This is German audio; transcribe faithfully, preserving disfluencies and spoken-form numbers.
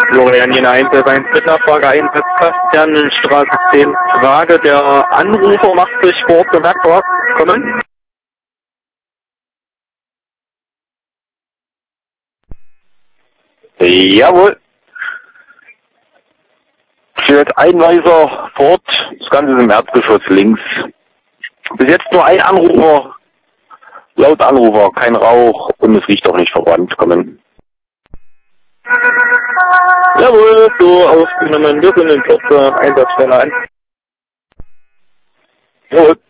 Florian Jena eins eins mit Nachfrage Einsatz Kastianstraße zehn. Frage, der Anrufer macht sich vor Ort bemerkbar. Kommen. Jawohl. Steht Einweiser vor Ort, das Ganze ist im Erdgeschoss links. Bis jetzt nur ein Anrufer, laut Anrufer, kein Rauch und es riecht auch nicht verbrannt. Kommen. Jawohl, so aufgenommen. Wir sind in Kürze Einsatzstelle ein. Jawohl.